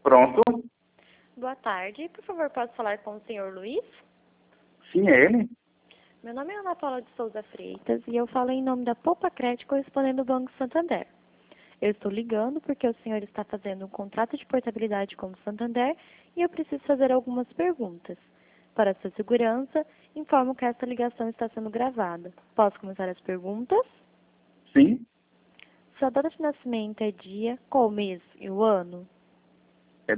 Pronto. Boa tarde. Por favor, posso falar com o senhor Luiz? Sim, é ele. Meu nome é Ana Paula de Souza Freitas e eu falo em nome da Poupa Crédito correspondendo ao Banco Santander. Eu estou ligando porque o senhor está fazendo um contrato de portabilidade com o Santander e eu preciso fazer algumas perguntas. Para sua segurança, informo que esta ligação está sendo gravada. Posso começar as perguntas? Sim, Sua data de nascimento é dia, qual mês e o ano? é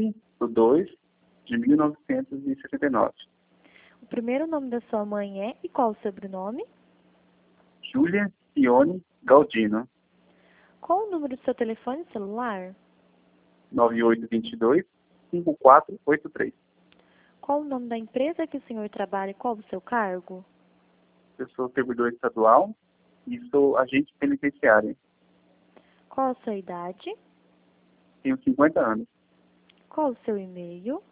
12/2/1979. O primeiro nome da sua mãe é e qual o sobrenome? Júlia Cione Galdino. Qual o número do seu telefone celular? 9822-5483. Qual o nome da empresa que o senhor trabalha e qual o seu cargo? Eu sou servidor estadual e sou agente penitenciário. Qual a sua idade? Tenho 50 anos. Qual o seu e-mail?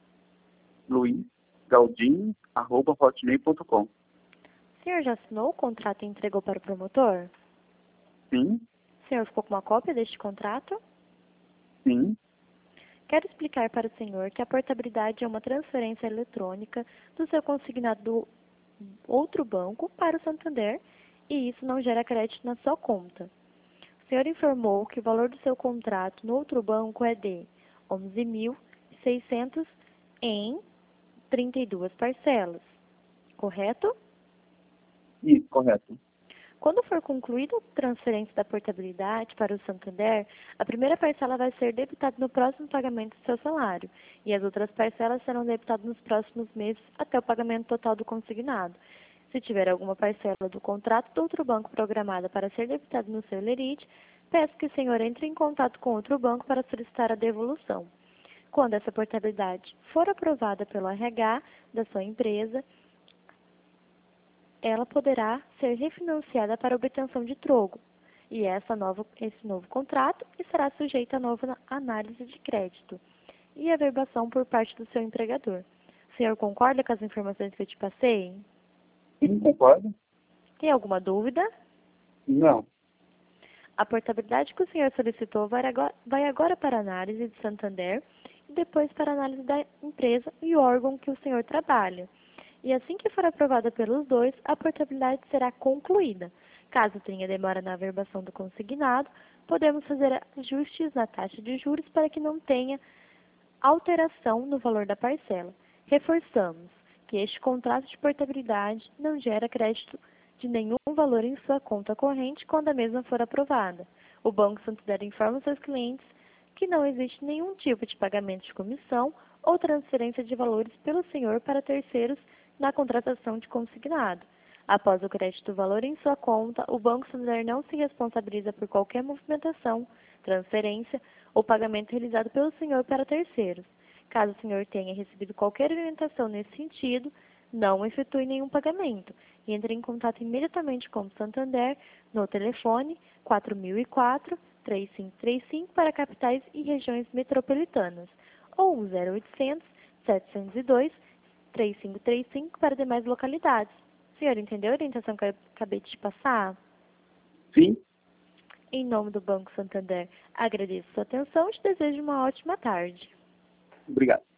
luizgaldino@hotmail.com. O senhor já assinou o contrato e entregou para o promotor? Sim, O senhor ficou com uma cópia deste contrato? sim, Quero explicar para o senhor que a portabilidade é uma transferência eletrônica do seu consignado do outro banco para o Santander e isso não gera crédito na sua conta. O senhor informou que o valor do seu contrato no outro banco é de 11.600 em 32 parcelas, correto? isso, correto. Quando for concluída a transferência da portabilidade para o Santander, a primeira parcela vai ser debitada no próximo pagamento do seu salário e as outras parcelas serão debitadas nos próximos meses até o pagamento total do consignado. Se tiver alguma parcela do contrato do outro banco programada para ser debitada no seu lerite, peço que o senhor entre em contato com outro banco para solicitar a devolução. Quando essa portabilidade for aprovada pelo RH da sua empresa, ela poderá ser refinanciada para obtenção de troco, e esse novo contrato estará sujeito a nova análise de crédito e averbação por parte do seu empregador. O senhor concorda com as informações que eu te passei? Sim, concordo? Tem alguma dúvida? Não. A portabilidade que o senhor solicitou vai agora para a análise de Santander e depois para a análise da empresa e órgão que o senhor trabalha. E assim que for aprovada pelos dois, a portabilidade será concluída. Caso tenha demora na averbação do consignado, podemos fazer ajustes na taxa de juros para que não tenha alteração no valor da parcela. Reforçamos que este contrato de portabilidade não gera crédito de nenhum valor em sua conta corrente quando a mesma for aprovada. O Banco Santander informa seus clientes que não existe nenhum tipo de pagamento de comissão ou transferência de valores pelo senhor para terceiros na contratação de consignado. Após o crédito do valor em sua conta, o Banco Santander não se responsabiliza por qualquer movimentação, transferência ou pagamento realizado pelo senhor para terceiros. Caso o senhor tenha recebido qualquer orientação nesse sentido, não efetue nenhum pagamento e entre em contato imediatamente com o Santander no telefone 4004-3535 para capitais e regiões metropolitanas ou 0800-702-3535 para demais localidades. O senhor entendeu a orientação que eu acabei de te passar? Sim, Em nome do Banco Santander, agradeço sua atenção e te desejo uma ótima tarde. obrigado.